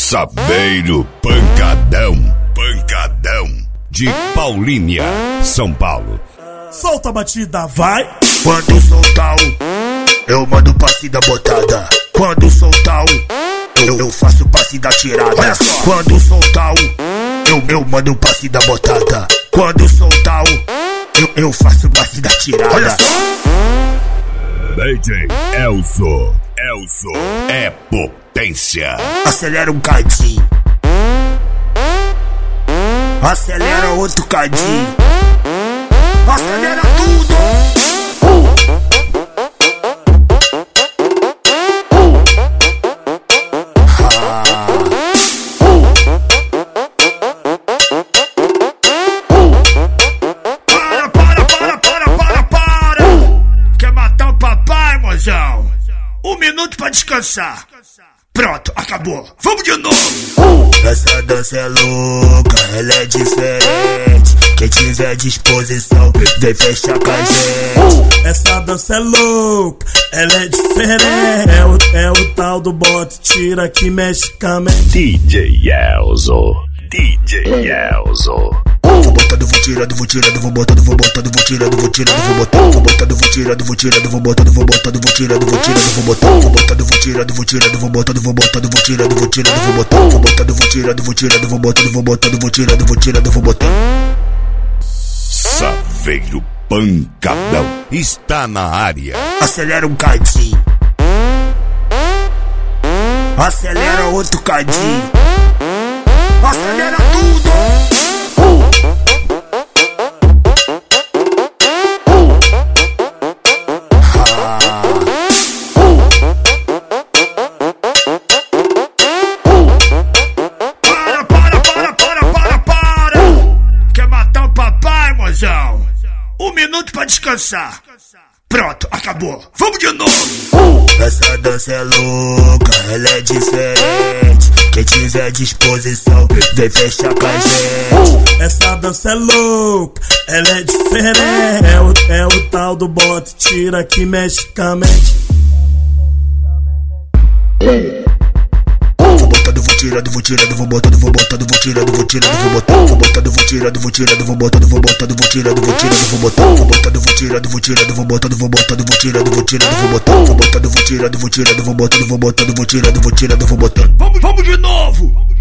Saveiro Pancadão, Pancadão de Paulínia, São Paulo. Solta a batida, vai! Quando soltar eu mando passe da botada. Quando soltar eu faço passe da tirada. Olha só. Quando soltar eu mando passe da botada. Quando soltar eu faço passe da tirada. Olha só. DJ Elzo é potência. Acelera um cadinho, acelera outro cadinho, acelera tudo. Quer matar o papai, mozão? 1 minuto pra descansar. Pronto, acabou. Vamos de novo. Essa dança é louca, ela é diferente. Quem tiver disposição, vem fechar com a gente. Essa dança é louca, ela é diferente. É o tal do bote, tira que mexe com a mente. DJ Elzo. Vou botando, vou tirando, vou tirando, vou botando, vou botando, vou tirando, vou tirando, vou botando, vou botando, vou tirando, vou tirando, vou botando, vou botando, vou tirando, vou tirando, vou botando, vou botando, vou tirando, vou tirando, vou botando, vou botando, vou tirando, vou tirando, vou botando, vou botando, vou tirando, vou tirando, vou botando, vou botando, vou tirando, vou tirando, vou botando. Saveiro Pancadão está na área. Acelera um cadinho, acelera outro cadinho, acelera tudo. Quer matar o papai, mozão? 1 minuto pra descansar. Pronto, acabou. Vamos de novo. Essa dança é louca, ela é diferente. Quem tiver disposição, vem fechar com a gente. Essa dança é louca, ela é diferente. É o tal do bote, tira que mexe com a mente. Vou botando, vou tirando, vou tirando, vou botando, vou botando, vou tirando, vou tirando, vou botando, vou botando, vou tirando, vou tirando, vou botando, vou botando, vou tirando, vou tirando, vou botando, vou botando, vou tirando, vou tirando, vou botando, vou botando, vou tirando, vou tirando, vou botando, vou botando, vou tirando, vou tirando, vou botando, vou botando, vou tirando, vou tirando, vou botando. Vamos de novo.